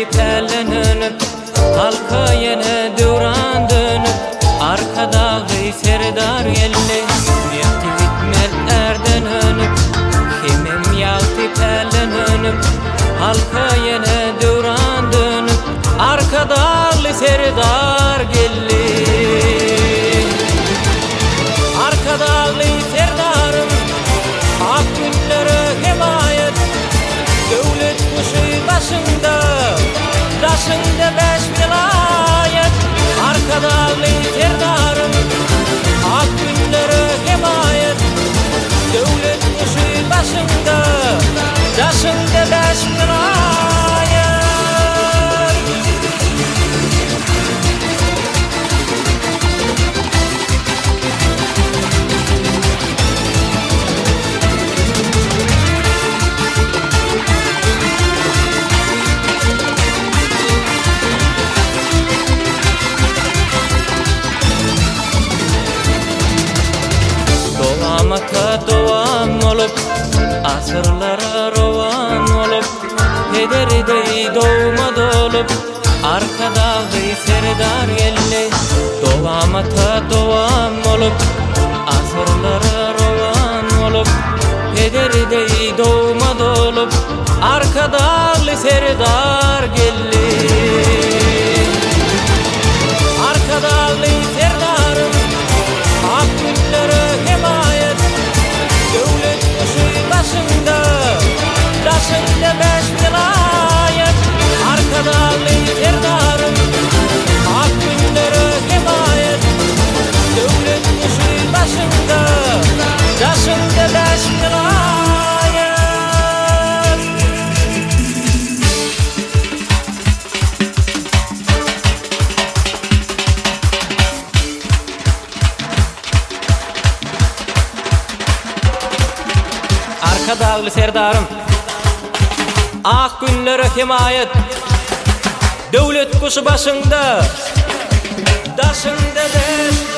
pellenönüp halka yine duran dönüp arkada serdar gelli mehdi bitmez erden önüp kimim yaltı pellenönüp halka yine duran dönüp arkada serdar gelli arkada serdarım ak günlere himayet devlet kuşu başında taşında beş vilayet arkada serdarım ak günlere himayet devlet kuşu başında taşında beş vilayet. Doğamata doğan olup asırlara rovan olup pederi dey doğma dolup arkada serdar gelli doğamata doğan olup asırlara rovan olup pederi dey doğma dolup arkada serdar gelli arkada serdarım ak günlere himayet devlet kuşu başında taşında beş vilayet arkada serdarım ak günlere himayet devlet kuşu başında taşında beş vilayet. Arkada serdarım ak günlere himayet devlet kuşu başında taşında beş